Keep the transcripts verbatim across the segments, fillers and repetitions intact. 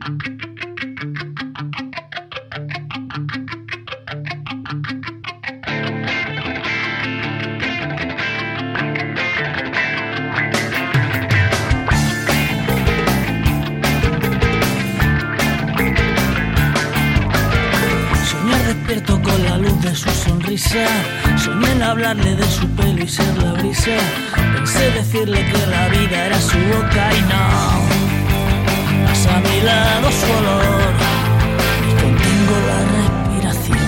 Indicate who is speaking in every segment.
Speaker 1: Despierto con la luz de su sonrisa, soñé en hablarle de su pelo y ser la brisa. Pensé decirle que la vida era su boca y no, pasa a mi lado su olor y contengo la respiración.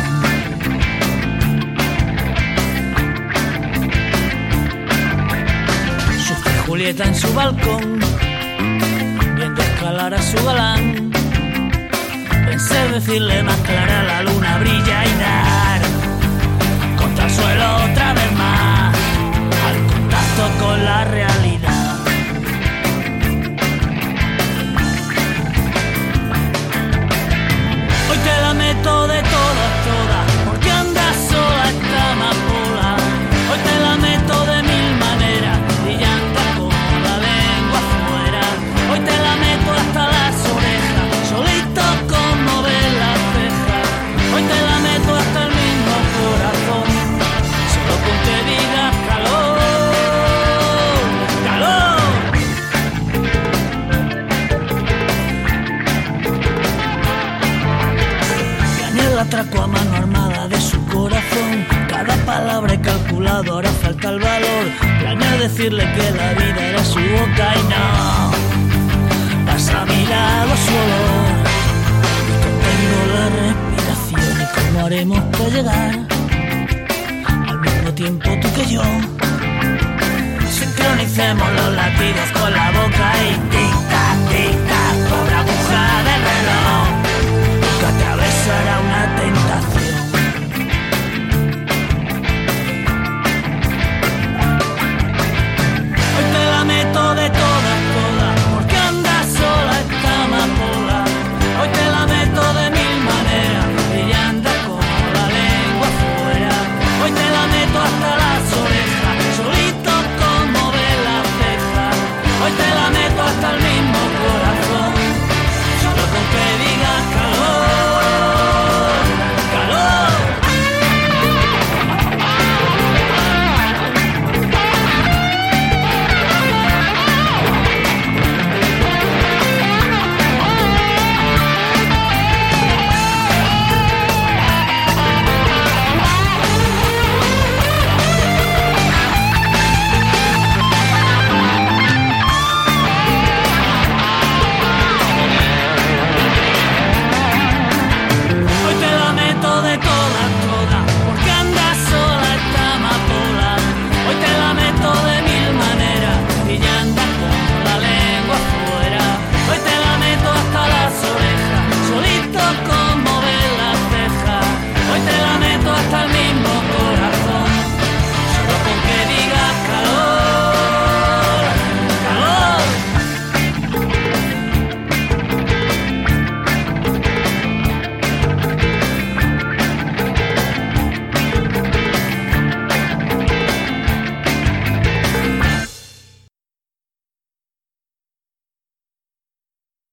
Speaker 1: Sufre Julieta en su balcón, viendo escalar a su galán. Pensé decirle más clara, la luna brilla y dar contra el suelo otra vez más, al contacto con la realidad. Hoy te la meto de todas, todas, porque andas sola, esta amapola. Hoy te la meto de mil maneras, brillante como la lengua afuera. Hoy te la meto hasta las orejas, solito como ver las cejas. Hoy te la meto hasta el mismo corazón, solo con que digas calor, calor. Gané el atraco a mano armada de su corazón, cada palabra he calculado, ahora falta el valor. Planeé decirle que la vida era su boca y no, pasa a mi lado su olor. Tengo la respiración y cómo haremos para llegar al mismo tiempo tú que yo. Sincronicemos los latidos con la boca y tic-tac, tic-tac.